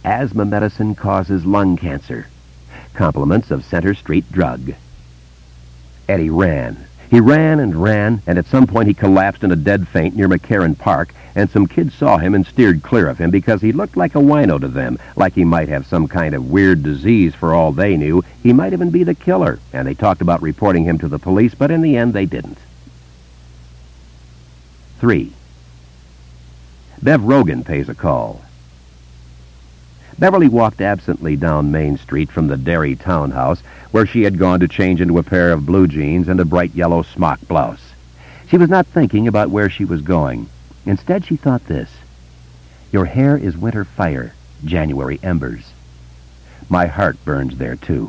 Asthma medicine causes lung cancer. Compliments of Center Street Drug. Eddie ran. He ran, and at some point he collapsed in a dead faint near McCarran Park, and some kids saw him and steered clear of him because he looked like a wino to them, like he might have some kind of weird disease for all they knew. He might even be the killer, and they talked about reporting him to the police, but in the end they didn't. 3. Bev Rogan pays a call. Beverly walked absently down Main Street from the Derry townhouse, where she had gone to change into a pair of blue jeans and a bright yellow smock blouse. She was not thinking about where she was going. Instead, she thought this: "Your hair is winter fire, January embers. My heart burns there, too."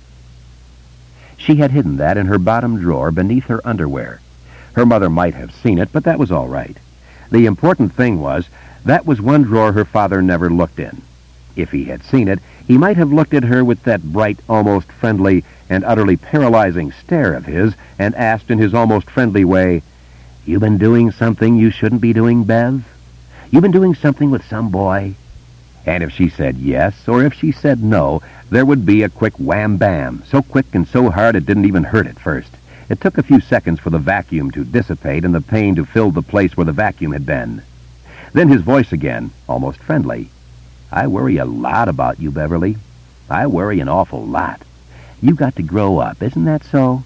She had hidden that in her bottom drawer beneath her underwear. Her mother might have seen it, but that was all right. The important thing was, that was one drawer her father never looked in. If he had seen it, he might have looked at her with that bright, almost friendly, and utterly paralyzing stare of his, and asked in his almost friendly way, "You been doing something you shouldn't be doing, Bev? You been doing something with some boy?" And if she said yes, or if she said no, there would be a quick wham-bam, so quick and so hard it didn't even hurt at first. It took a few seconds for the vacuum to dissipate and the pain to fill the place where the vacuum had been. Then his voice again, almost friendly. "I worry a lot about you, Beverly. I worry an awful lot. You got to grow up, isn't that so?"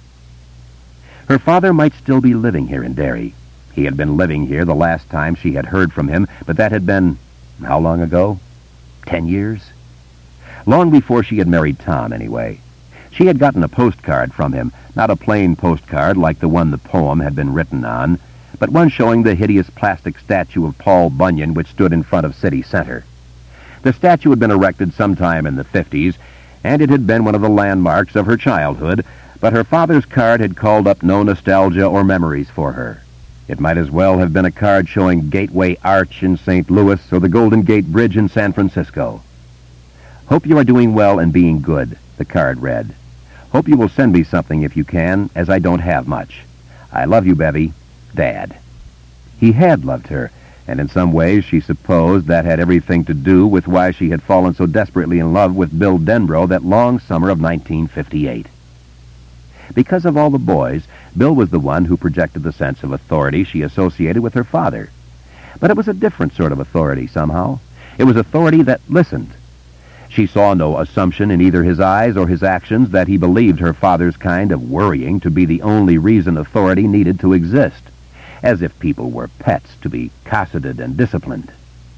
Her father might still be living here in Derry. He had been living here the last time she had heard from him, but that had been, how long ago? 10 years? Long before she had married Tom, anyway. She had gotten a postcard from him, not a plain postcard like the one the poem had been written on, but one showing the hideous plastic statue of Paul Bunyan which stood in front of City Center. The statue had been erected sometime in the 50s, and it had been one of the landmarks of her childhood, but her father's card had called up no nostalgia or memories for her. It might as well have been a card showing Gateway Arch in St. Louis or the Golden Gate Bridge in San Francisco. "Hope you are doing well and being good," the card read. "Hope you will send me something if you can, as I don't have much. I love you, Bevy. Dad." He had loved her, and in some ways she supposed that had everything to do with why she had fallen so desperately in love with Bill Denbrough that long summer of 1958. Because of all the boys, Bill was the one who projected the sense of authority she associated with her father. But it was a different sort of authority somehow. It was authority that listened. She saw no assumption in either his eyes or his actions that he believed her father's kind of worrying to be the only reason authority needed to exist, as if people were pets to be cosseted and disciplined.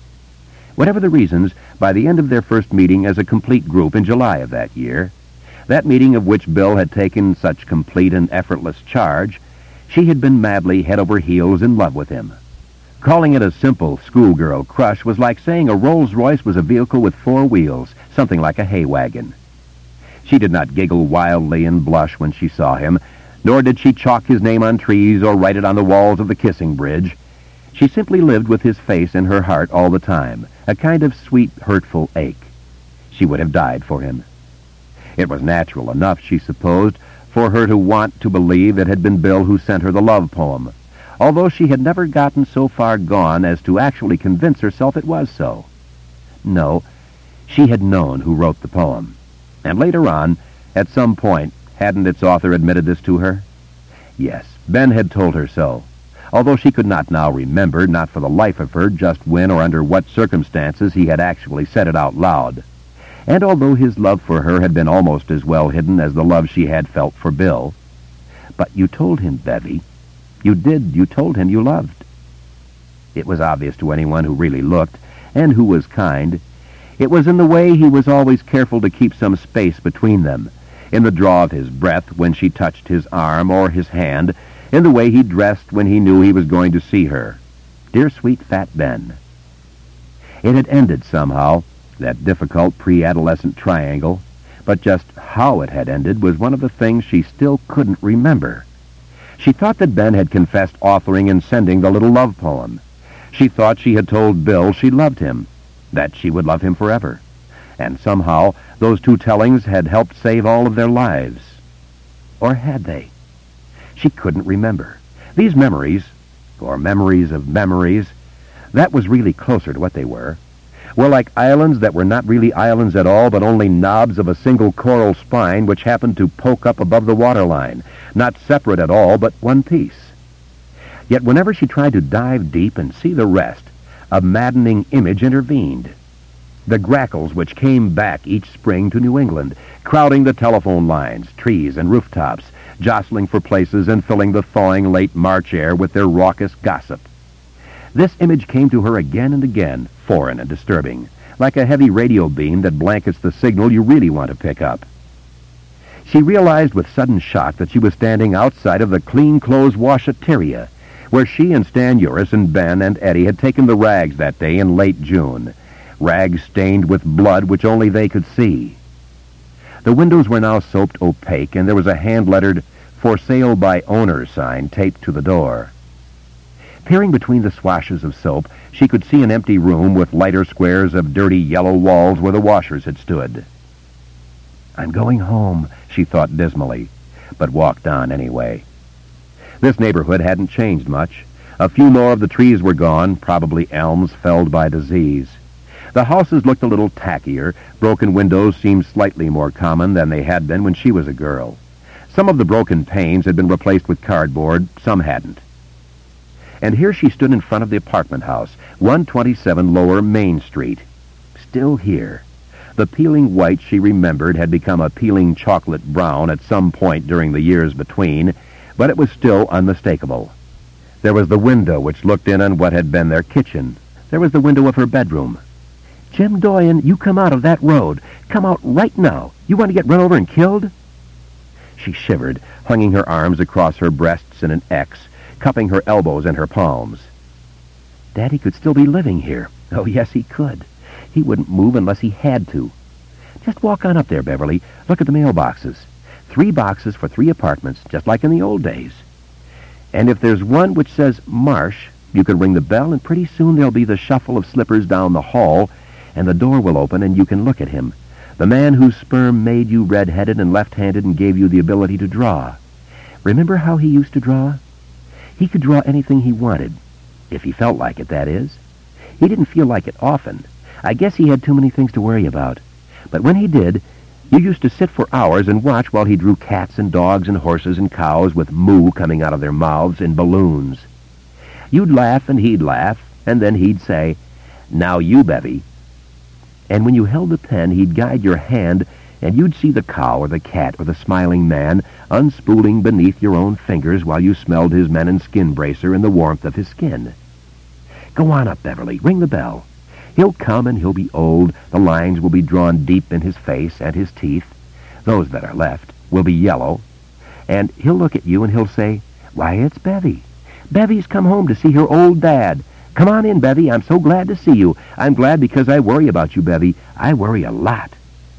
Whatever the reasons, by the end of their first meeting as a complete group in July of that year, that meeting of which Bill had taken such complete and effortless charge, she had been madly head over heels in love with him. Calling it a simple schoolgirl crush was like saying a Rolls-Royce was a vehicle with 4 wheels, something like a hay wagon. She did not giggle wildly and blush when she saw him, nor did she chalk his name on trees or write it on the walls of the kissing bridge. She simply lived with his face in her heart all the time, a kind of sweet, hurtful ache. She would have died for him. It was natural enough, she supposed, for her to want to believe it had been Bill who sent her the love poem, although she had never gotten so far gone as to actually convince herself it was so. No, she had known who wrote the poem. And later on, at some point, hadn't its author admitted this to her? Yes, Ben had told her so, although she could not now remember, not for the life of her, just when or under what circumstances he had actually said it out loud. And although his love for her had been almost as well hidden as the love she had felt for Bill. "But you told him, Bevy. You did. You told him you loved." It was obvious to anyone who really looked, and who was kind. It was in the way he was always careful to keep some space between them, in the draw of his breath when she touched his arm or his hand, in the way he dressed when he knew he was going to see her. Dear sweet fat Ben. It had ended somehow, that difficult pre-adolescent triangle, but just how it had ended was one of the things she still couldn't remember. She thought that Ben had confessed authoring and sending the little love poem. She thought she had told Bill she loved him, that she would love him forever. And somehow those two tellings had helped save all of their lives. Or had they? She couldn't remember. These memories, or memories of memories, that was really closer to what they were were like islands that were not really islands at all, but only knobs of a single coral spine which happened to poke up above the waterline, not separate at all, but one piece. Yet whenever she tried to dive deep and see the rest, a maddening image intervened. The grackles which came back each spring to New England, crowding the telephone lines, trees, and rooftops, jostling for places and filling the thawing late March air with their raucous gossip. This image came to her again and again, foreign and disturbing, like a heavy radio beam that blankets the signal you really want to pick up. She realized with sudden shock that she was standing outside of the clean-clothes washateria, where she and Stan Uris and Ben and Eddie had taken the rags that day in late June, rags stained with blood which only they could see. The windows were now soaped opaque, and there was a hand-lettered "For Sale by Owner" sign taped to the door. Peering between the swashes of soap, she could see an empty room with lighter squares of dirty yellow walls where the washers had stood. "I'm going home," she thought dismally, but walked on anyway. This neighborhood hadn't changed much. A few more of the trees were gone, probably elms felled by disease. The houses looked a little tackier. Broken windows seemed slightly more common than they had been when she was a girl. Some of the broken panes had been replaced with cardboard, some hadn't. And here she stood in front of the apartment house, 127 Lower Main Street. Still here. The peeling white she remembered had become a peeling chocolate brown at some point during the years between, but it was still unmistakable. There was the window which looked in on what had been their kitchen. There was the window of her bedroom. "Jim Doyen, you come out of that road. Come out right now. You want to get run over and killed?" She shivered, hanging her arms across her breasts in an X, cupping her elbows in her palms. Daddy could still be living here. Oh, yes, he could. He wouldn't move unless he had to. Just walk on up there, Beverly. Look at the mailboxes. 3 boxes for 3 apartments, just like in the old days. And if there's one which says Marsh, you can ring the bell, and pretty soon there'll be the shuffle of slippers down the hall, and the door will open, and you can look at him, the man whose sperm made you red-headed and left-handed and gave you the ability to draw. Remember how he used to draw? He could draw anything he wanted, if he felt like it, that is. He didn't feel like it often. I guess he had too many things to worry about. But when he did, you used to sit for hours and watch while he drew cats and dogs and horses and cows with moo coming out of their mouths in balloons. You'd laugh and he'd laugh, and then he'd say, "Now you, Bevy." And when you held the pen, he'd guide your hand, and you'd see the cow or the cat or the smiling man unspooling beneath your own fingers while you smelled his Menon skin bracer in the warmth of his skin. Go on up, Beverly. Ring the bell. He'll come and he'll be old. The lines will be drawn deep in his face and his teeth. Those that are left will be yellow. And he'll look at you and he'll say, "Why, it's Bevy. Bevy's come home to see her old dad. Come on in, Bevy. I'm so glad to see you. I'm glad because I worry about you, Bevy. I worry a lot."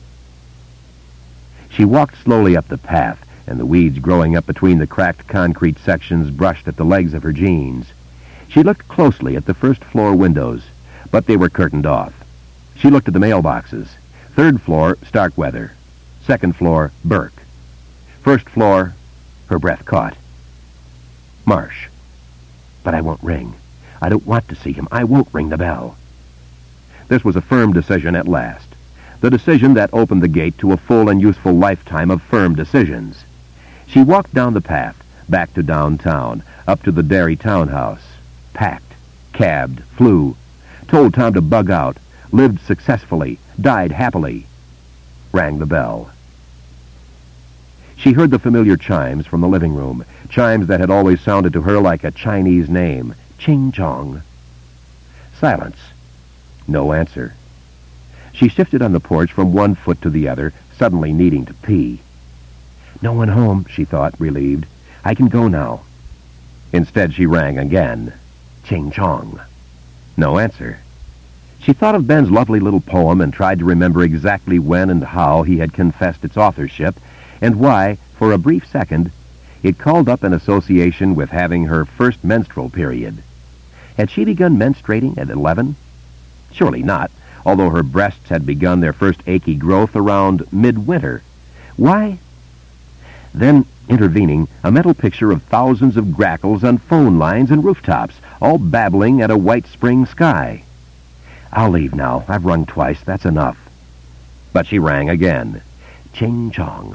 She walked slowly up the path, and the weeds growing up between the cracked concrete sections brushed at the legs of her jeans. She looked closely at the first-floor windows, but they were curtained off. She looked at the mailboxes. 3rd floor, Starkweather. 2nd floor, Burke. 1st floor, her breath caught. Marsh. But I won't ring. I don't want to see him. I won't ring the bell. This was a firm decision at last. The decision that opened the gate to a full and useful lifetime of firm decisions. She walked down the path, back to downtown, up to the Derry townhouse. Packed, cabbed, flew, told Tom to bug out, lived successfully, died happily. Rang the bell. She heard the familiar chimes from the living room, chimes that had always sounded to her like a Chinese name. Ching-chong. Silence. No answer. She shifted on the porch from one foot to the other, suddenly needing to pee. No one home, she thought, relieved. I can go now. Instead, she rang again. Ching-chong. No answer. She thought of Ben's lovely little poem and tried to remember exactly when and how he had confessed its authorship, and why, for a brief second, it called up an association with having her first menstrual period. Had she begun menstruating at 11? Surely not, although her breasts had begun their first achy growth around midwinter. Why? Then, intervening, a mental picture of thousands of grackles on phone lines and rooftops, all babbling at a white spring sky. I'll leave now. I've rung twice. That's enough. But she rang again. Ching-chong.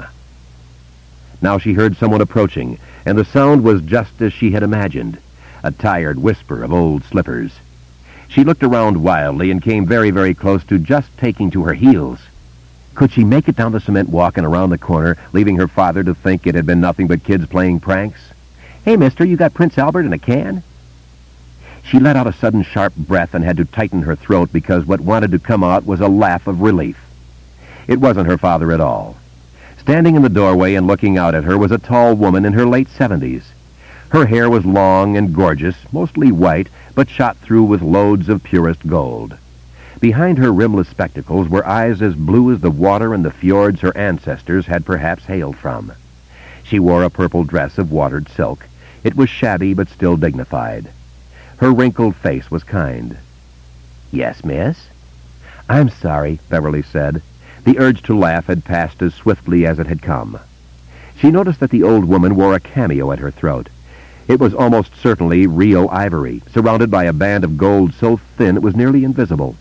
Now she heard someone approaching, and the sound was just as she had imagined, a tired whisper of old slippers. She looked around wildly and came very, very close to just taking to her heels. Could she make it down the cement walk and around the corner, leaving her father to think it had been nothing but kids playing pranks? "Hey, mister, you got Prince Albert in a can?" She let out a sudden sharp breath and had to tighten her throat because what wanted to come out was a laugh of relief. It wasn't her father at all. Standing in the doorway and looking out at her was a tall woman in her late 70s. Her hair was long and gorgeous, mostly white, but shot through with loads of purest gold. Behind her rimless spectacles were eyes as blue as the water and the fjords her ancestors had perhaps hailed from. She wore a purple dress of watered silk. It was shabby but still dignified. Her wrinkled face was kind. "Yes, miss?" "I'm sorry," Beverly said. The urge to laugh had passed as swiftly as it had come. She noticed that the old woman wore a cameo at her throat. It was almost certainly real ivory, surrounded by a band of gold so thin it was nearly invisible.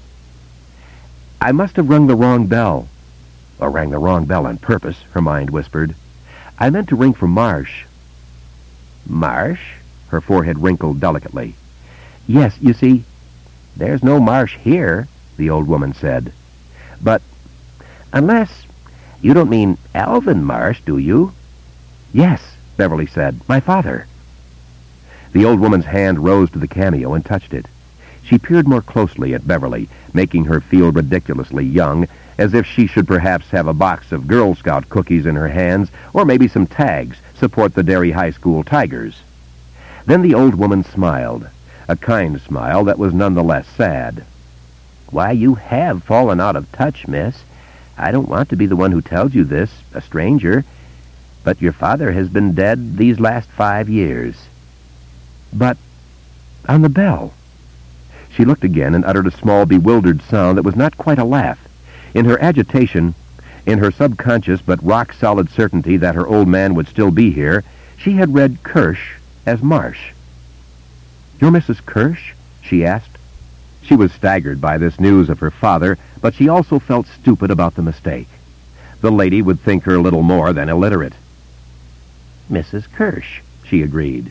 "I must have rung the wrong bell." "Or rang the wrong bell on purpose," her mind whispered. "I meant to ring for Marsh." "Marsh?" Her forehead wrinkled delicately. "Yes, you see, there's no Marsh here," the old woman said. "But unless you don't mean Alvin Marsh, do you?" "Yes," Beverly said. "My father." The old woman's hand rose to the cameo and touched it. She peered more closely at Beverly, making her feel ridiculously young, as if she should perhaps have a box of Girl Scout cookies in her hands, or maybe some tags, support the Derry High School Tigers. Then the old woman smiled, a kind smile that was nonetheless sad. "Why, you have fallen out of touch, miss. I don't want to be the one who tells you this, a stranger, but your father has been dead these last 5 years. "But on the bell." She looked again and uttered a small, bewildered sound that was not quite a laugh. In her agitation, in her subconscious but rock-solid certainty that her old man would still be here, she had read Kirsch as Marsh. "You're Mrs. Kirsch?" she asked. She was staggered by this news of her father, but she also felt stupid about the mistake. The lady would think her little more than illiterate. "Mrs. Kirsch," she agreed.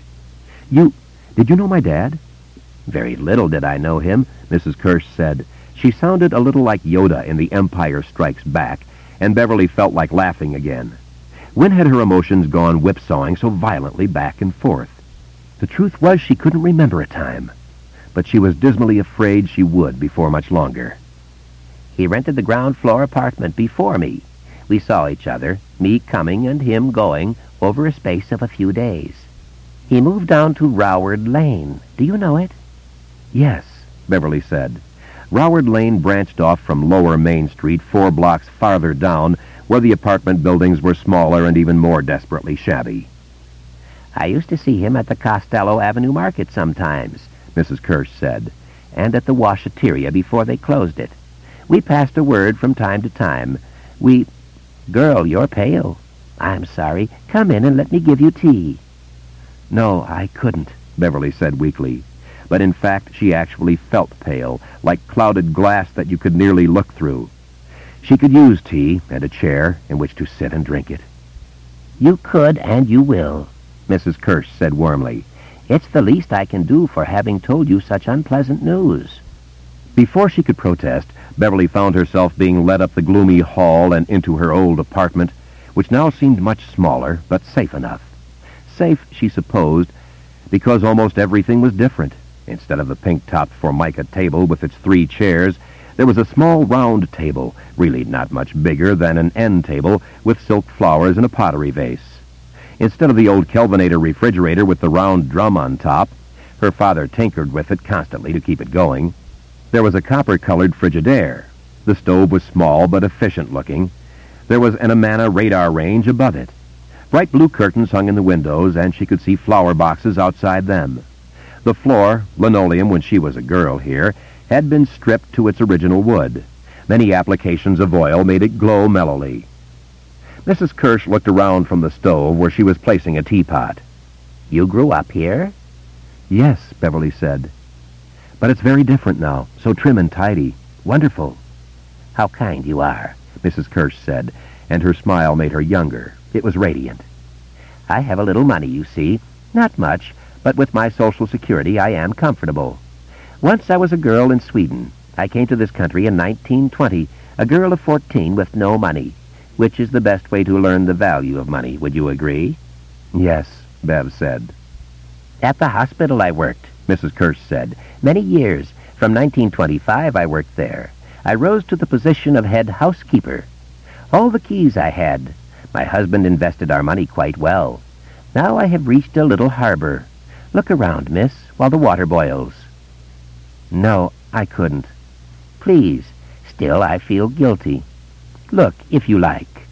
Did you know my dad?" "Very little did I know him," Mrs. Kirsch said. She sounded a little like Yoda in The Empire Strikes Back, and Beverly felt like laughing again. When had her emotions gone whipsawing so violently back and forth? The truth was she couldn't remember a time, but she was dismally afraid she would before much longer. "He rented the ground floor apartment before me. We saw each other, me coming and him going, over a space of a few days. He moved down to Roward Lane. Do you know it?" "Yes," Beverly said. Roward Lane branched off from Lower Main Street 4 blocks farther down, where the apartment buildings were smaller and even more desperately shabby. "I used to see him at the Costello Avenue Market sometimes," Mrs. Kirsch said, "and at the washateria before they closed it. We passed a word from time to time. Girl, you're pale. I'm sorry. Come in and let me give you tea." "No, I couldn't," Beverly said weakly. But in fact, she actually felt pale, like clouded glass that you could nearly look through. She could use tea and a chair in which to sit and drink it. "You could and you will," Mrs. Kirsch said warmly. "It's the least I can do for having told you such unpleasant news." Before she could protest, Beverly found herself being led up the gloomy hall and into her old apartment, which now seemed much smaller, but safe enough. Safe, she supposed, because almost everything was different. Instead of the pink-topped Formica table with its 3 chairs, there was a small round table, really not much bigger than an end table, with silk flowers and a pottery vase. Instead of the old Kelvinator refrigerator with the round drum on top, her father tinkered with it constantly to keep it going, there was a copper-colored Frigidaire. The stove was small but efficient-looking. There was an Amana radar range above it. Bright blue curtains hung in the windows, and she could see flower boxes outside them. The floor, linoleum when she was a girl here, had been stripped to its original wood. Many applications of oil made it glow mellowly. Mrs. Kirsch looked around from the stove where she was placing a teapot. "You grew up here?" "Yes," Beverly said. But it's very different now, so trim and tidy. Wonderful. How kind you are, Mrs. Kirsch said, and her smile made her younger. It was radiant. I have a little money, you see. Not much, but with my Social Security I am comfortable. Once I was a girl in Sweden. I came to this country in 1920, a girl of 14 with no money, which is the best way to learn the value of money. Would you agree? Yes, Bev said. At the hospital I worked, Mrs. Kirsch said. Many years. From 1925 I worked there. I rose to the position of head housekeeper. All the keys I had. My husband invested our money quite well. Now I have reached a little harbor. Look around, miss, while the water boils. No, I couldn't. Please. Still, I feel guilty. Look, if you like.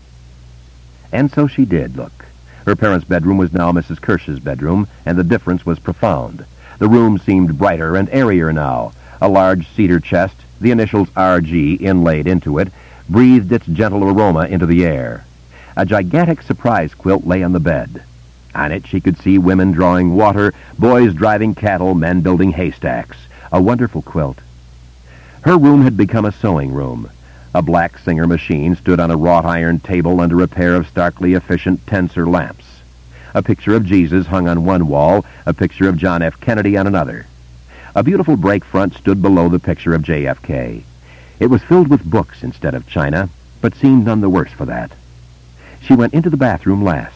And so she did look. Her parents' bedroom was now Mrs. Kirsch's bedroom, and the difference was profound. The room seemed brighter and airier now. A large cedar chest, the initials R.G. inlaid into it, breathed its gentle aroma into the air. A gigantic surprise quilt lay on the bed. On it she could see women drawing water, boys driving cattle, men building haystacks. A wonderful quilt. Her room had become a sewing room. A black Singer machine stood on a wrought iron table under a pair of starkly efficient tensor lamps. A picture of Jesus hung on one wall, a picture of John F. Kennedy on another. A beautiful break front stood below the picture of JFK. It was filled with books instead of china, but seemed none the worse for that. She went into the bathroom last.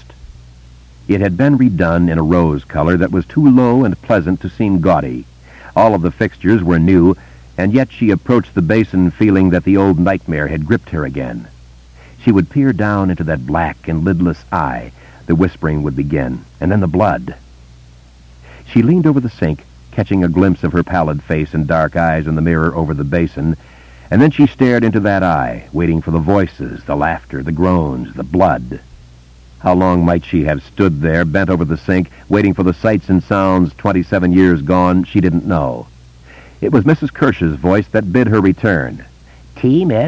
It had been redone in a rose color that was too low and pleasant to seem gaudy. All of the fixtures were new, and yet she approached the basin feeling that the old nightmare had gripped her again. She would peer down into that black and lidless eye. The whispering would begin, and then the blood. She leaned over the sink, catching a glimpse of her pallid face and dark eyes in the mirror over the basin, and then she stared into that eye, waiting for the voices, the laughter, the groans, the blood. How long might she have stood there, bent over the sink, waiting for the sights and sounds 27 years gone? She didn't know. It was Mrs. Kirsch's voice that bid her return. Tea, miss?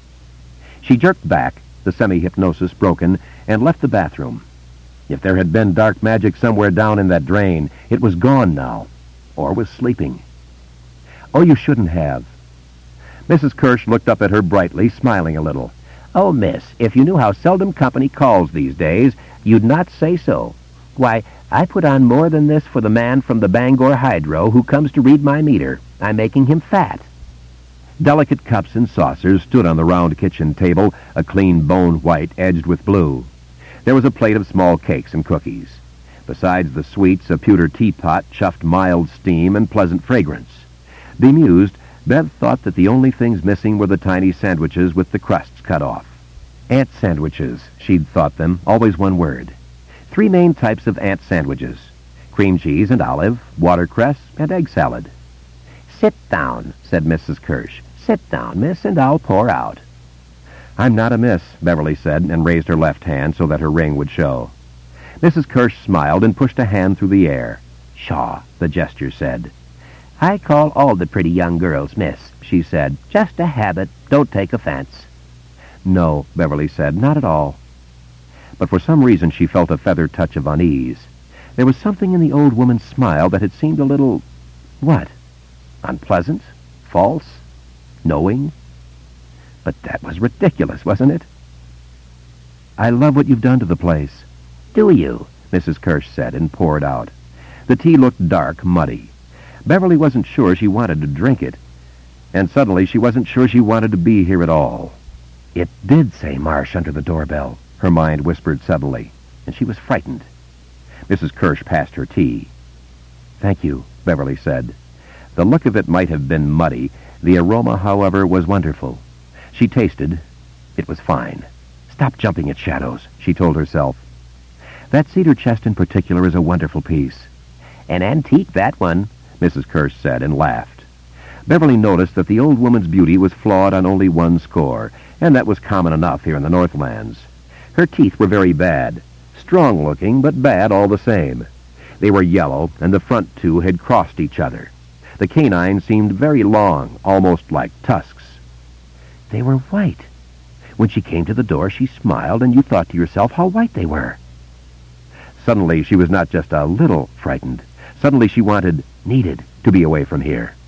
She jerked back, the semi-hypnosis broken, and left the bathroom. If there had been dark magic somewhere down in that drain, it was gone now, or was sleeping. Oh, you shouldn't have. Mrs. Kirsch looked up at her brightly, smiling a little. Oh, miss, if you knew how seldom company calls these days, you'd not say so. Why, I put on more than this for the man from the Bangor Hydro who comes to read my meter. I'm making him fat. Delicate cups and saucers stood on the round kitchen table, a clean bone white edged with blue. There was a plate of small cakes and cookies. Besides the sweets, a pewter teapot chuffed mild steam and pleasant fragrance. Bemused, Bev thought that the only things missing were the tiny sandwiches with the crusts cut off. Ant sandwiches, she'd thought them, always one word. 3 main types of ant sandwiches: cream cheese and olive, watercress, and egg salad. Sit down, said Mrs. Kirsch. Sit down, miss, and I'll pour out. I'm not a miss, Beverly said, and raised her left hand so that her ring would show. Mrs. Kirsch smiled and pushed a hand through the air. Pshaw, the gesture said. I call all the pretty young girls miss, she said. Just a habit. Don't take offense. No, Beverly said, not at all. But for some reason she felt a feathered touch of unease. There was something in the old woman's smile that had seemed a little... what? Unpleasant? False? Knowing? But that was ridiculous, wasn't it? I love what you've done to the place. Do you? Mrs. Kirsch said and poured out. The tea looked dark, muddy. Beverly wasn't sure she wanted to drink it. And suddenly she wasn't sure she wanted to be here at all. It did say Marsh under the doorbell, her mind whispered suddenly, and she was frightened. Mrs. Kirsch passed her tea. Thank you, Beverly said. The look of it might have been muddy. The aroma, however, was wonderful. She tasted. It was fine. Stop jumping at shadows, she told herself. That cedar chest in particular is a wonderful piece. An antique, that one, Mrs. Kirsch said, and laughed. Beverly noticed that the old woman's beauty was flawed on only one score, and that was common enough here in the Northlands. Her teeth were very bad, strong-looking, but bad all the same. They were yellow, and the front 2 had crossed each other. The canines seemed very long, almost like tusks. They were white. When she came to the door, she smiled, and you thought to yourself how white they were. Suddenly, she was not just a little frightened. Suddenly, she needed to be away from here.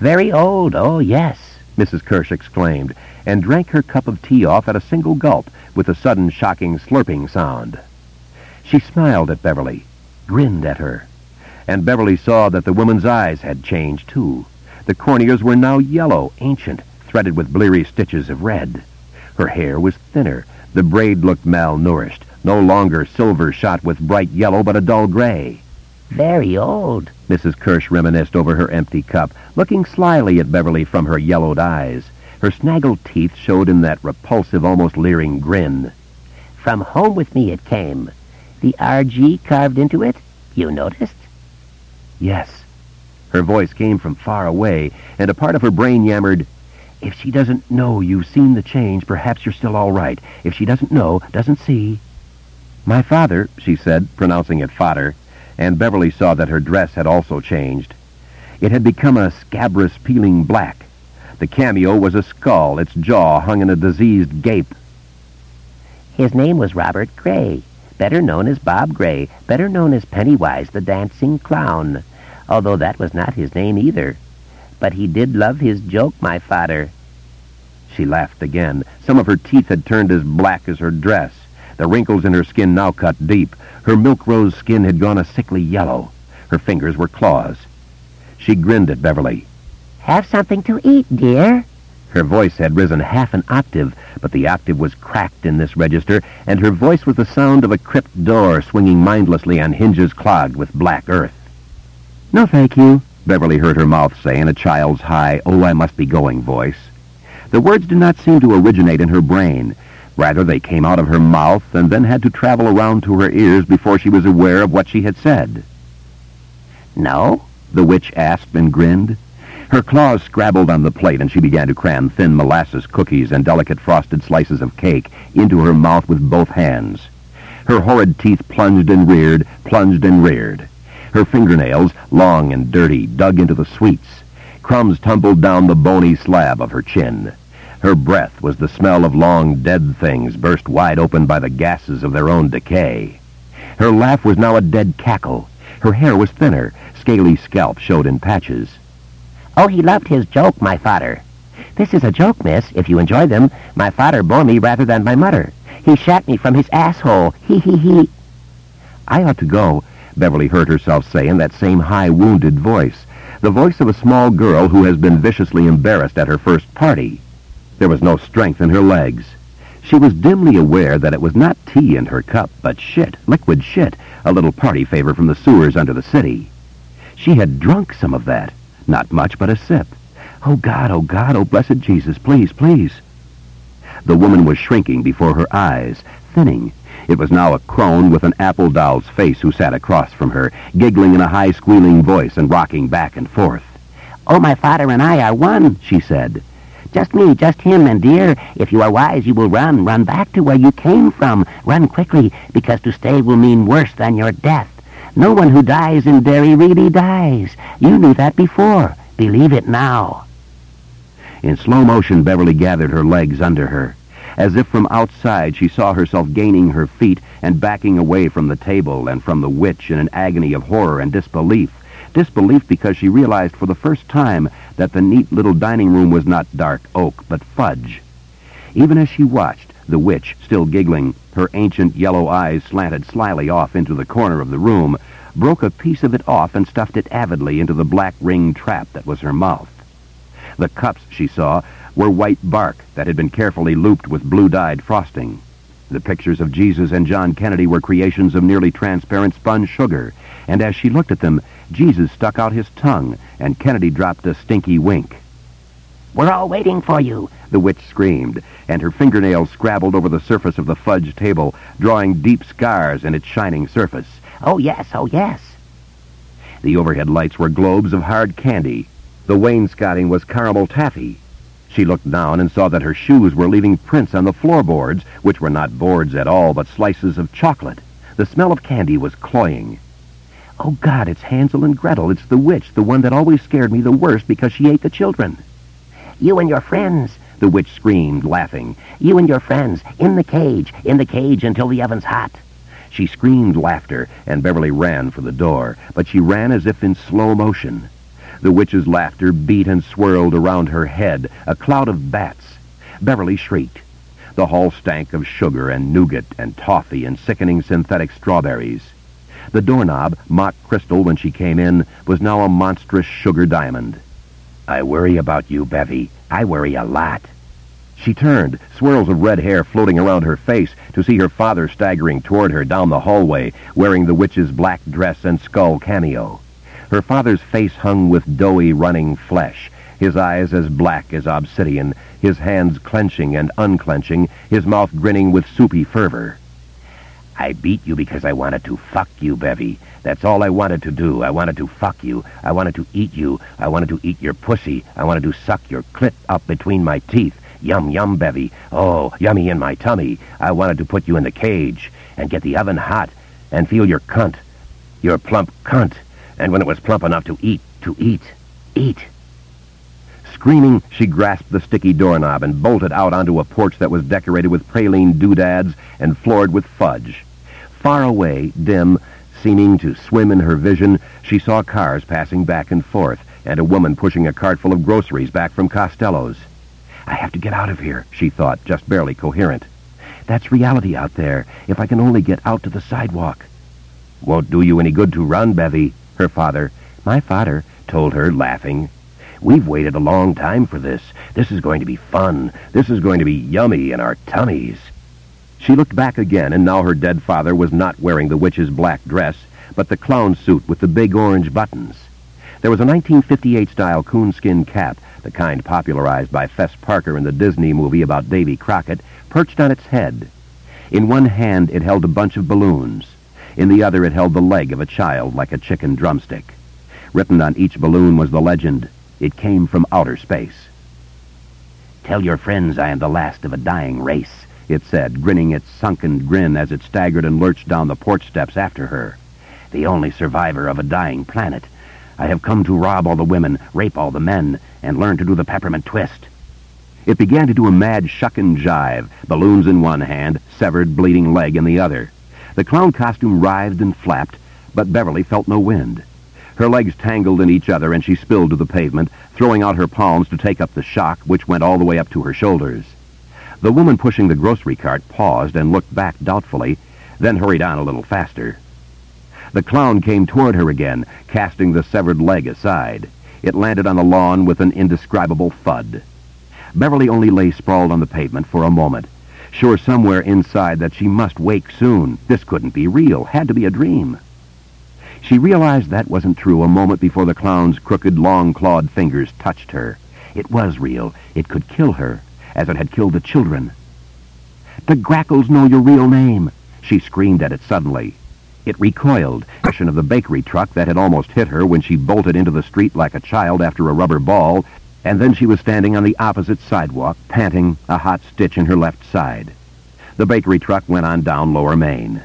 Very old, oh yes, Mrs. Kirsch exclaimed, and drank her cup of tea off at a single gulp with a sudden shocking slurping sound. She smiled at Beverly, grinned at her, and Beverly saw that the woman's eyes had changed, too. The corneas were now yellow, ancient, threaded with bleary stitches of red. Her hair was thinner. The braid looked malnourished, no longer silver shot with bright yellow, but a dull gray. Very old, Mrs. Kirsch reminisced over her empty cup, looking slyly at Beverly from her yellowed eyes. Her snaggled teeth showed in that repulsive, almost leering grin. From home with me it came. The R.G. carved into it, you noticed? Yes. Her voice came from far away, and a part of her brain yammered, "If she doesn't know you've seen the change, perhaps you're still all right. If she doesn't know, doesn't see." "My father," she said, pronouncing it fodder, and Beverly saw that her dress had also changed. It had become a scabrous, peeling black. The cameo was a skull, its jaw hung in a diseased gape. His name was Robert Gray, better known as Bob Gray, better known as Pennywise the Dancing Clown, although that was not his name either. But he did love his joke, my father. She laughed again. Some of her teeth had turned as black as her dress. The wrinkles in her skin now cut deep. Her milk-rose skin had gone a sickly yellow. Her fingers were claws. She grinned at Beverly. Have something to eat, dear. Her voice had risen half an octave, but the octave was cracked in this register, and her voice was the sound of a crypt door swinging mindlessly on hinges clogged with black earth. "No, thank you," Beverly heard her mouth say in a child's high, "oh-I-must-be-going" voice. The words did not seem to originate in her brain. Rather, they came out of her mouth and then had to travel around to her ears before she was aware of what she had said. No? The witch asked and grinned. Her claws scrabbled on the plate, and she began to cram thin molasses cookies and delicate frosted slices of cake into her mouth with both hands. Her horrid teeth plunged and reared, plunged and reared. Her fingernails, long and dirty, dug into the sweets. Crumbs tumbled down the bony slab of her chin. Her breath was the smell of long dead things burst wide open by the gases of their own decay. Her laugh was now a dead cackle. Her hair was thinner. Scaly scalp showed in patches. Oh, he loved his joke, my father. This is a joke, miss. If you enjoy them, my father bore me rather than my mother. He shat me from his asshole. He. "I ought to go," Beverly heard herself say in that same high, wounded voice, the voice of a small girl who has been viciously embarrassed at her first party. There was no strength in her legs. She was dimly aware that it was not tea in her cup, but shit, liquid shit, a little party favor from the sewers under the city. She had drunk some of that. Not much, but a sip. Oh, God, oh, blessed Jesus, please, please. The woman was shrinking before her eyes, thinning. It was now a crone with an apple doll's face who sat across from her, giggling in a high, squealing voice and rocking back and forth. Oh, my father and I are one, she said. Just me, just him, and dear, if you are wise, you will run back to where you came from. Run quickly, because to stay will mean worse than your death. No one who dies in Derry really dies. You knew that before. Believe it now. In slow motion, Beverly gathered her legs under her. As if from outside, she saw herself gaining her feet and backing away from the table and from the witch in an agony of horror and disbelief. Disbelief because she realized for the first time that the neat little dining room was not dark oak, but fudge. Even as she watched, the witch, still giggling, her ancient yellow eyes slanted slyly off into the corner of the room, broke a piece of it off and stuffed it avidly into the black ring trap that was her mouth. The cups, she saw, were white bark that had been carefully looped with blue-dyed frosting. The pictures of Jesus and John Kennedy were creations of nearly transparent spun sugar, and as she looked at them, Jesus stuck out his tongue, and Kennedy dropped a stinky wink. We're all waiting for you, the witch screamed, and her fingernails scrabbled over the surface of the fudge table, drawing deep scars in its shining surface. Oh, yes, oh, yes. The overhead lights were globes of hard candy. The wainscoting was caramel taffy. She looked down and saw that her shoes were leaving prints on the floorboards, which were not boards at all, but slices of chocolate. The smell of candy was cloying. Oh, God, it's Hansel and Gretel. It's the witch, the one that always scared me the worst because she ate the children. You and your friends, the witch screamed, laughing. You and your friends, in the cage until the oven's hot. She screamed laughter, and Beverly ran for the door, but she ran as if in slow motion. The witch's laughter beat and swirled around her head, a cloud of bats. Beverly shrieked. The hall stank of sugar and nougat and toffee and sickening synthetic strawberries. The doorknob, mock crystal when she came in, was now a monstrous sugar diamond. "I worry about you, Bevy. I worry a lot." She turned, swirls of red hair floating around her face, to see her father staggering toward her down the hallway, wearing the witch's black dress and skull cameo. Her father's face hung with doughy running flesh, his eyes as black as obsidian, his hands clenching and unclenching, his mouth grinning with soupy fervor. "I beat you because I wanted to fuck you, Bevy. That's all I wanted to do. I wanted to fuck you. I wanted to eat you. I wanted to eat your pussy. I wanted to suck your clit up between my teeth. Yum, yum, Bevy. Oh, yummy in my tummy. I wanted to put you in the cage and get the oven hot and feel your cunt, your plump cunt. And when it was plump enough to eat. Screaming, she grasped the sticky doorknob and bolted out onto a porch that was decorated with praline doodads and floored with fudge. Far away, dim, seeming to swim in her vision, she saw cars passing back and forth, and a woman pushing a cart full of groceries back from Costello's. "I have to get out of here," she thought, just barely coherent. "That's reality out there, if I can only get out to the sidewalk." "Won't do you any good to run, Bevy," her father, my father, told her, laughing. "We've waited a long time for this. This is going to be fun. This is going to be yummy in our tummies." She looked back again, and now her dead father was not wearing the witch's black dress, but the clown suit with the big orange buttons. There was a 1958-style coonskin cap, the kind popularized by Fess Parker in the Disney movie about Davy Crockett, perched on its head. In one hand it held a bunch of balloons. In the other it held the leg of a child like a chicken drumstick. Written on each balloon was the legend, "It came from outer space." "Tell your friends I am the last of a dying race," it said, grinning its sunken grin as it staggered and lurched down the porch steps after her. "The only survivor of a dying planet. I have come to rob all the women, rape all the men, and learn to do the peppermint twist." It began to do a mad shuck and jive, balloons in one hand, severed, bleeding leg in the other. The clown costume writhed and flapped, but Beverly felt no wind. Her legs tangled in each other, and she spilled to the pavement, throwing out her palms to take up the shock, which went all the way up to her shoulders. The woman pushing the grocery cart paused and looked back doubtfully, then hurried on a little faster. The clown came toward her again, casting the severed leg aside. It landed on the lawn with an indescribable thud. Beverly only lay sprawled on the pavement for a moment, sure somewhere inside that she must wake soon. This couldn't be real, had to be a dream. She realized that wasn't true a moment before the clown's crooked, long-clawed fingers touched her. It was real. It could kill her, as it had killed the children. "The grackles know your real name!" She screamed at it suddenly. It recoiled, of the bakery truck that had almost hit her when she bolted into the street like a child after a rubber ball, and then she was standing on the opposite sidewalk, panting, a hot stitch in her left side. The bakery truck went on down Lower Main.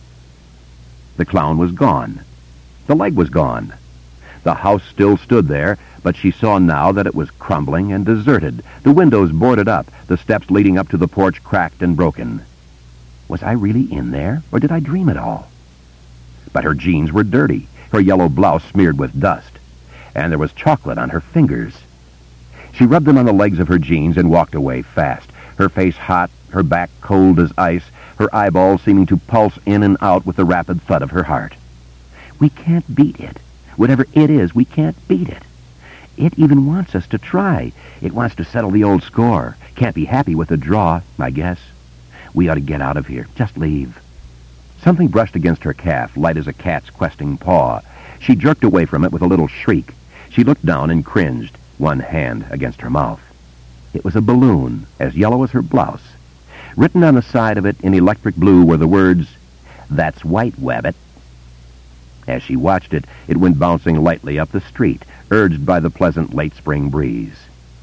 The clown was gone. The leg was gone. The house still stood there, but she saw now that it was crumbling and deserted, the windows boarded up, the steps leading up to the porch cracked and broken. Was I really in there, or did I dream it all? But her jeans were dirty, her yellow blouse smeared with dust, and there was chocolate on her fingers. She rubbed them on the legs of her jeans and walked away fast, her face hot, her back cold as ice, her eyeballs seeming to pulse in and out with the rapid thud of her heart. We can't beat it. Whatever it is, we can't beat it. It even wants us to try. It wants to settle the old score. Can't be happy with a draw, I guess. We ought to get out of here. Just leave. Something brushed against her calf, light as a cat's questing paw. She jerked away from it with a little shriek. She looked down and cringed, one hand against her mouth. It was a balloon, as yellow as her blouse. Written on the side of it in electric blue were the words, "That's White Wabbit." As she watched it, it went bouncing lightly up the street, urged by the pleasant late spring breeze.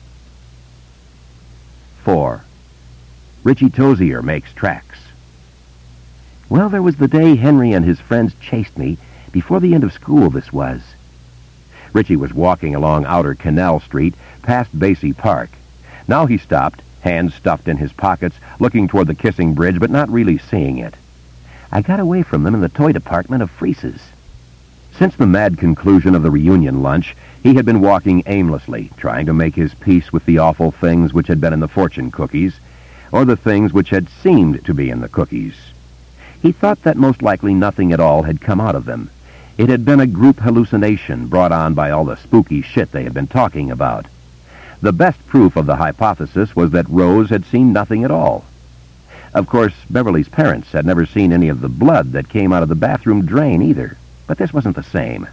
4. Richie Tozier makes tracks. Well, there was the day Henry and his friends chased me. Before the end of school, this was. Richie was walking along Outer Canal Street, past Basie Park. Now he stopped, hands stuffed in his pockets, looking toward the Kissing Bridge, but not really seeing it. I got away from them in the toy department of Freese's. Since the mad conclusion of the reunion lunch, he had been walking aimlessly, trying to make his peace with the awful things which had been in the fortune cookies, or the things which had seemed to be in the cookies. He thought that most likely nothing at all had come out of them. It had been a group hallucination brought on by all the spooky shit they had been talking about. The best proof of the hypothesis was that Rose had seen nothing at all. Of course, Beverly's parents had never seen any of the blood that came out of the bathroom drain either, but this wasn't the same.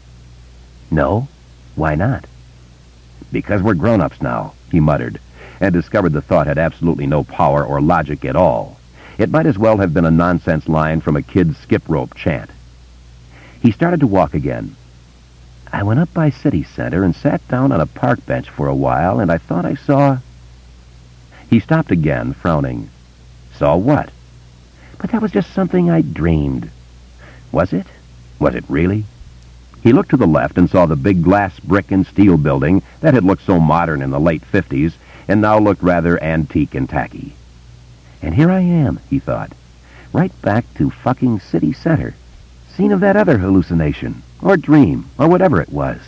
No? Why not? Because we're grown-ups now, he muttered, and discovered the thought had absolutely no power or logic at all. It might as well have been a nonsense line from a kid's skip-rope chant. He started to walk again. I went up by City Center and sat down on a park bench for a while, and I thought I saw... He stopped again, frowning. Saw what? But that was just something I dreamed. Was it? Was it really? He looked to the left and saw the big glass brick and steel building that had looked so modern in the late 50s and now looked rather antique and tacky. And here I am, he thought, right back to fucking City Center, scene of that other hallucination, or dream, or whatever it was.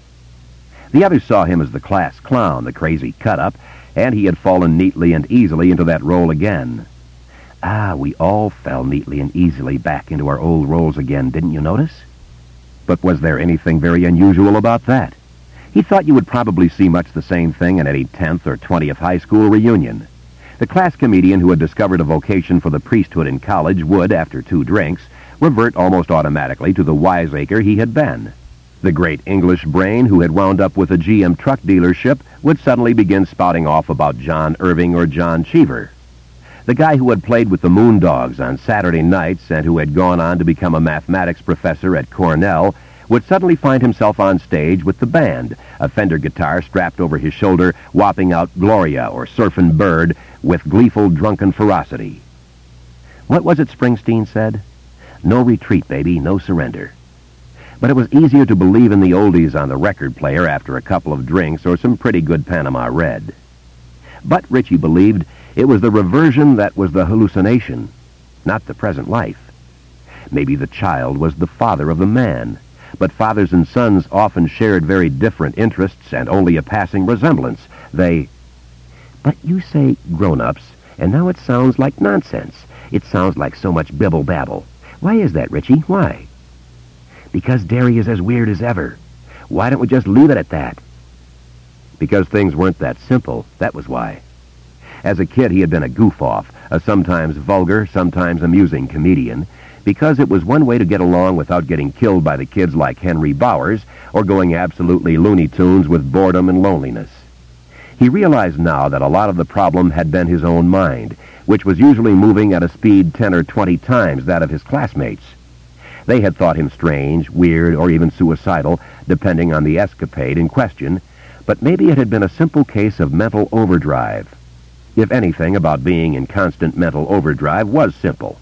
The others saw him as the class clown, the crazy cut-up, and he had fallen neatly and easily into that role again. Ah, we all fell neatly and easily back into our old roles again, didn't you notice? But was there anything very unusual about that? He thought you would probably see much the same thing in any 10th or 20th high school reunion. The class comedian who had discovered a vocation for the priesthood in college would, after 2 drinks, revert almost automatically to the wiseacre he had been. The great English brain who had wound up with a GM truck dealership would suddenly begin spouting off about John Irving or John Cheever. The guy who had played with the Moondogs on Saturday nights and who had gone on to become a mathematics professor at Cornell would suddenly find himself on stage with the band, a Fender guitar strapped over his shoulder, whopping out Gloria or Surfin' Bird with gleeful drunken ferocity. What was it Springsteen said? No retreat, baby, no surrender. But it was easier to believe in the oldies on the record player after a couple of drinks or some pretty good Panama Red. But Richie believed it was the reversion that was the hallucination, not the present life. Maybe the child was the father of the man, but fathers and sons often shared very different interests and only a passing resemblance. But you say grown-ups, and now it sounds like nonsense. It sounds like so much bibble-babble. Why is that, Richie? Why? Because Derry is as weird as ever. Why don't we just leave it at that? Because things weren't that simple, that was why. As a kid, he had been a goof-off, a sometimes vulgar, sometimes amusing comedian, because it was one way to get along without getting killed by the kids like Henry Bowers or going absolutely Looney Tunes with boredom and loneliness. He realized now that a lot of the problem had been his own mind, which was usually moving at a speed 10 or 20 times that of his classmates. They had thought him strange, weird, or even suicidal, depending on the escapade in question, but maybe it had been a simple case of mental overdrive. If anything about being in constant mental overdrive was simple.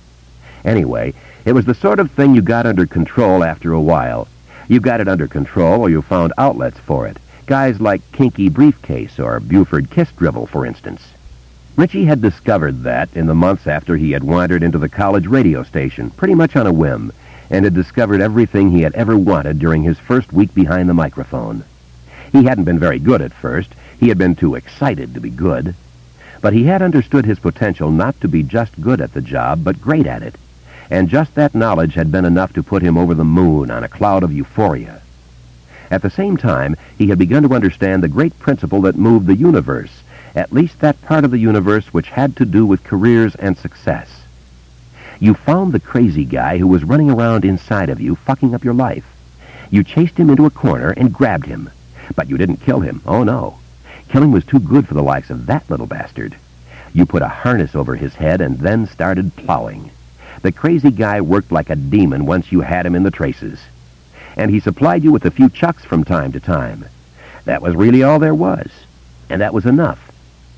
Anyway, it was the sort of thing you got under control after a while. You got it under control or you found outlets for it. Guys like Kinky Briefcase or Buford Kiss Dribble, for instance. Richie had discovered that in the months after he had wandered into the college radio station, pretty much on a whim, and had discovered everything he had ever wanted during his first week behind the microphone. He hadn't been very good at first. He had been too excited to be good. But he had understood his potential not to be just good at the job, but great at it. And just that knowledge had been enough to put him over the moon on a cloud of euphoria. At the same time, he had begun to understand the great principle that moved the universe, at least that part of the universe which had to do with careers and success. You found the crazy guy who was running around inside of you, fucking up your life. You chased him into a corner and grabbed him. But you didn't kill him. Oh, no. Killing was too good for the likes of that little bastard. You put a harness over his head and then started plowing. The crazy guy worked like a demon once you had him in the traces. And he supplied you with a few chucks from time to time. That was really all there was. And that was enough.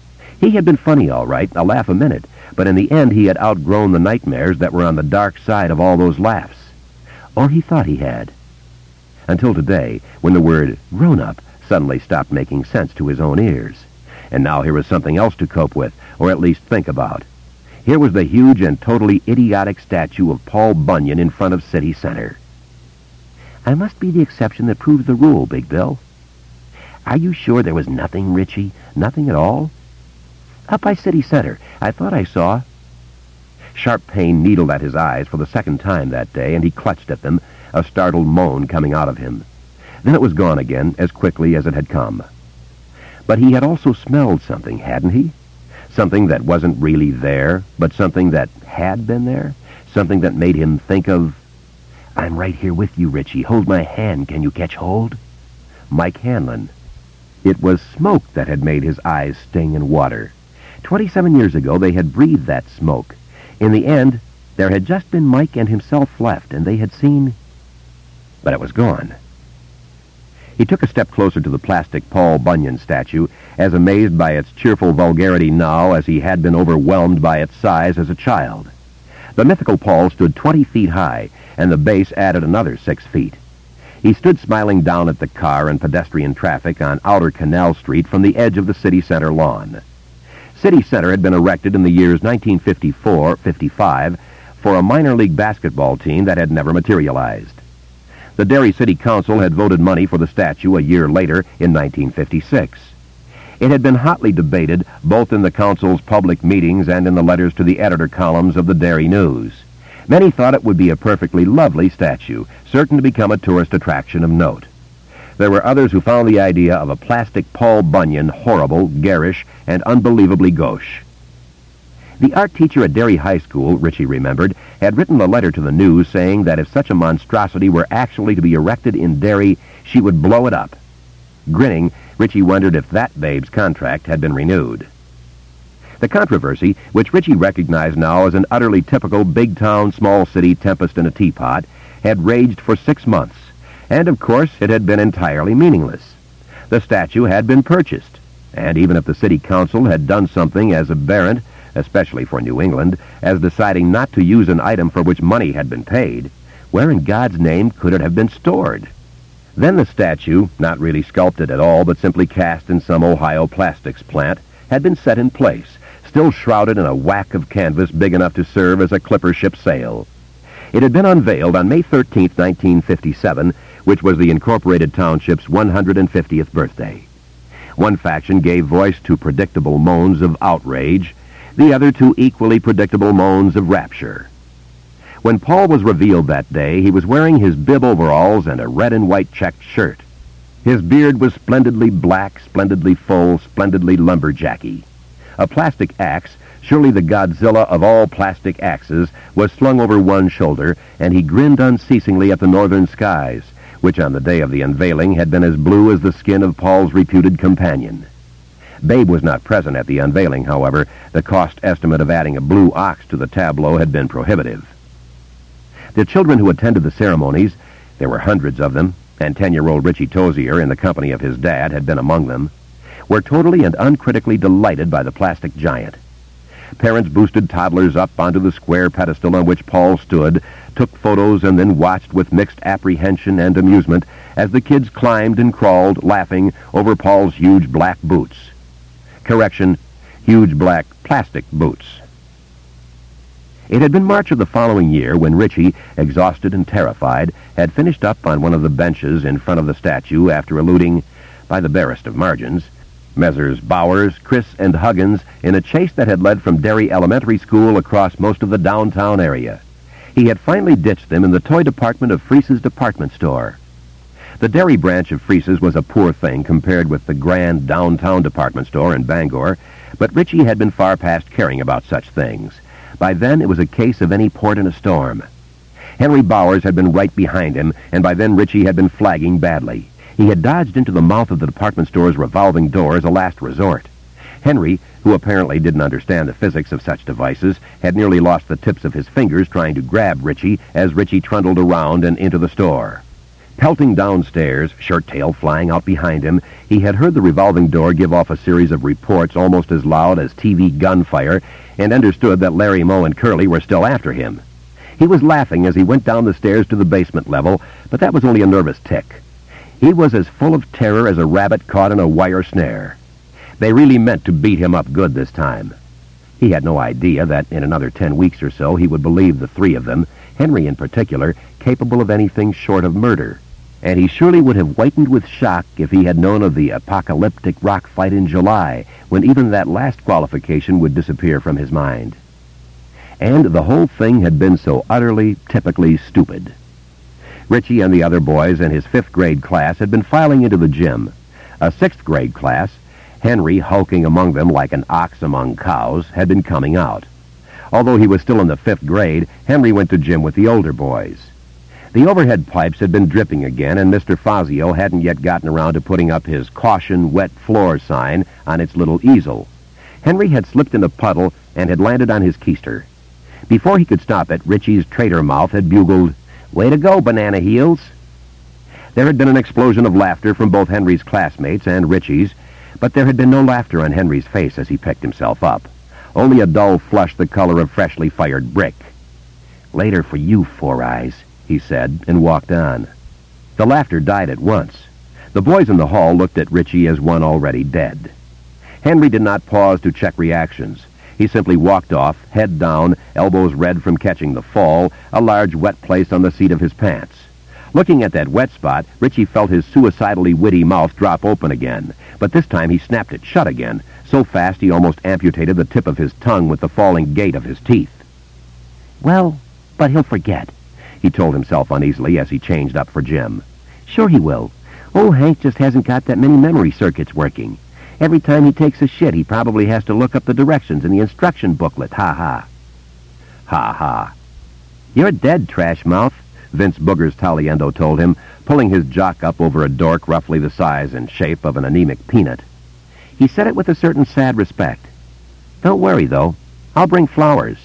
He had been funny, all right, a laugh a minute, but in the end he had outgrown the nightmares that were on the dark side of all those laughs. Or he thought he had. Until today, when the word grown-up suddenly stopped making sense to his own ears. And now here was something else to cope with, or at least think about. Here was the huge and totally idiotic statue of Paul Bunyan in front of City Center. I must be the exception that proves the rule, Big Bill. Are you sure there was nothing, Richie? Nothing at all? Up by City Center, I thought I saw... Sharp pain needled at his eyes for the second time that day, and he clutched at them, a startled moan coming out of him. Then it was gone again, as quickly as it had come. But he had also smelled something, hadn't he? Something that wasn't really there, but something that had been there? Something that made him think of... I'm right here with you, Richie. Hold my hand. Can you catch hold? Mike Hanlon. It was smoke that had made his eyes sting and water. 27 years ago, they had breathed that smoke. In the end, there had just been Mike and himself left, and they had seen... But it was gone. He took a step closer to the plastic Paul Bunyan statue, as amazed by its cheerful vulgarity now as he had been overwhelmed by its size as a child. The mythical Paul stood 20 feet high, and the base added another 6 feet. He stood smiling down at the car and pedestrian traffic on Outer Canal Street from the edge of the city center lawn. City Center had been erected in the years 1954-55 for a minor league basketball team that had never materialized. The Derry City Council had voted money for the statue a year later in 1956. It had been hotly debated both in the council's public meetings and in the letters to the editor columns of the Derry News. Many thought it would be a perfectly lovely statue, certain to become a tourist attraction of note. There were others who found the idea of a plastic Paul Bunyan horrible, garish, and unbelievably gauche. The art teacher at Derry High School, Richie remembered, had written a letter to the News saying that if such a monstrosity were actually to be erected in Derry, she would blow it up. Grinning, Richie wondered if that babe's contract had been renewed. The controversy, which Richie recognized now as an utterly typical big-town, small-city tempest in a teapot, had raged for 6 months, and of course it had been entirely meaningless. The statue had been purchased, and even if the city council had done something as aberrant, especially for New England, as deciding not to use an item for which money had been paid, where in God's name could it have been stored? Then the statue, not really sculpted at all, but simply cast in some Ohio plastics plant, had been set in place, still shrouded in a whack of canvas big enough to serve as a clipper ship sail. It had been unveiled on May 13, 1957, which was the Incorporated Township's 150th birthday. One faction gave voice to predictable moans of outrage, the other to equally predictable moans of rapture. When Paul was revealed that day, he was wearing his bib overalls and a red and white checked shirt. His beard was splendidly black, splendidly full, splendidly lumberjacky. A plastic axe, surely the Godzilla of all plastic axes, was slung over one shoulder, and he grinned unceasingly at the northern skies, which on the day of the unveiling had been as blue as the skin of Paul's reputed companion. Babe was not present at the unveiling, however. The cost estimate of adding a blue ox to the tableau had been prohibitive. The children who attended the ceremonies, there were hundreds of them, and 10-year-old Richie Tozier, in the company of his dad, had been among them, were totally and uncritically delighted by the plastic giant. Parents boosted toddlers up onto the square pedestal on which Paul stood, took photos, and then watched with mixed apprehension and amusement as the kids climbed and crawled, laughing, over Paul's huge black boots. Correction, huge black plastic boots. It had been March of the following year when Richie, exhausted and terrified, had finished up on one of the benches in front of the statue after eluding, by the barest of margins, Messrs. Bowers, Chris, and Huggins in a chase that had led from Derry Elementary School across most of the downtown area. He had finally ditched them in the toy department of Freese's department store. The Derry branch of Freese's was a poor thing compared with the grand downtown department store in Bangor, but Richie had been far past caring about such things. By then, it was a case of any port in a storm. Henry Bowers had been right behind him, and by then Richie had been flagging badly. He had dodged into the mouth of the department store's revolving door as a last resort. Henry, who apparently didn't understand the physics of such devices, had nearly lost the tips of his fingers trying to grab Richie as Richie trundled around and into the store. Pelting downstairs, shirt tail flying out behind him, he had heard the revolving door give off a series of reports almost as loud as TV gunfire, and understood that Larry, Moe, and Curly were still after him. He was laughing as he went down the stairs to the basement level, but that was only a nervous tick. He was as full of terror as a rabbit caught in a wire snare. They really meant to beat him up good this time. He had no idea that in another 10 weeks or so he would believe the three of them, Henry in particular, capable of anything short of murder. and he surely would have whitened with shock if he had known of the apocalyptic rock fight in July, when even that last qualification would disappear from his mind. And the whole thing had been so utterly, typically stupid. Richie and the other boys in his 5th grade class had been filing into the gym. A 6th grade class, Henry, hulking among them like an ox among cows, had been coming out. Although he was still in the 5th grade, Henry went to gym with the older boys. The overhead pipes had been dripping again, and Mr. Fazio hadn't yet gotten around to putting up his "Caution, Wet Floor" sign on its little easel. Henry had slipped in a puddle and had landed on his keister. Before he could stop it, Richie's traitor mouth had bugled, "Way to go, Banana Heels." There had been an explosion of laughter from both Henry's classmates and Richie's, but there had been no laughter on Henry's face as he picked himself up. Only a dull flush the color of freshly fired brick. "Later for you, Four Eyes," he said, and walked on. The laughter died at once. The boys in the hall looked at Richie as one already dead. Henry did not pause to check reactions. He simply walked off, head down, elbows red from catching the fall, a large wet place on the seat of his pants. Looking at that wet spot, Richie felt his suicidally witty mouth drop open again, but this time he snapped it shut again, so fast he almost amputated the tip of his tongue with the falling gate of his teeth. "Well, but he'll forget," he told himself uneasily as he changed up for gym. "Sure he will. Old Hank just hasn't got that many memory circuits working. Every time he takes a shit, he probably has to look up the directions in the instruction booklet. Ha-ha." "Ha-ha. You're dead, trash mouth," Vince Boogers Taliendo told him, pulling his jock up over a dork roughly the size and shape of an anemic peanut. He said it with a certain sad respect. "Don't worry, though. I'll bring flowers."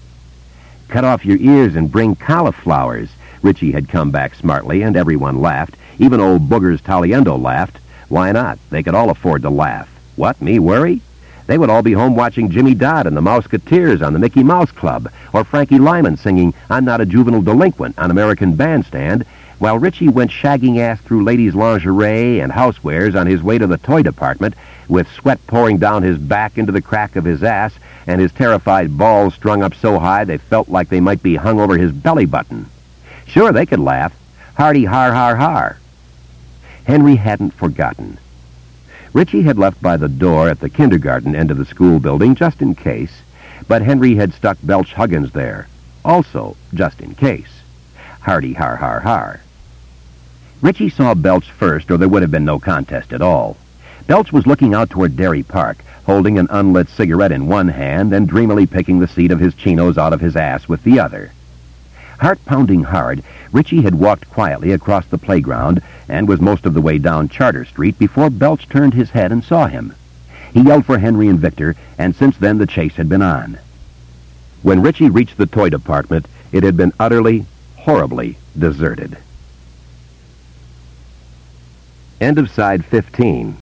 "Cut off your ears and bring cauliflowers," Richie had come back smartly, and everyone laughed. Even old Boogers Taliendo laughed. Why not? They could all afford to laugh. What, me worry? They would all be home watching Jimmy Dodd and the Mouseketeers on the Mickey Mouse Club, or Frankie Lyman singing "I'm Not a Juvenile Delinquent" on American Bandstand, while Richie went shagging ass through ladies' lingerie and housewares on his way to the toy department, with sweat pouring down his back into the crack of his ass, and his terrified balls strung up so high they felt like they might be hung over his belly button. Sure, they could laugh. Hearty har har har. Henry hadn't forgotten. Richie had left by the door at the kindergarten end of the school building just in case, but Henry had stuck Belch Huggins there, also just in case. Hearty har har har. Richie saw Belch first, or there would have been no contest at all. Belch was looking out toward Dairy Park, holding an unlit cigarette in one hand and dreamily picking the seat of his chinos out of his ass with the other. Heart-pounding hard, Richie had walked quietly across the playground and was most of the way down Charter Street before Belch turned his head and saw him. He yelled for Henry and Victor, and since then the chase had been on. When Richie reached the toy department, it had been utterly, horribly deserted. End of side 15.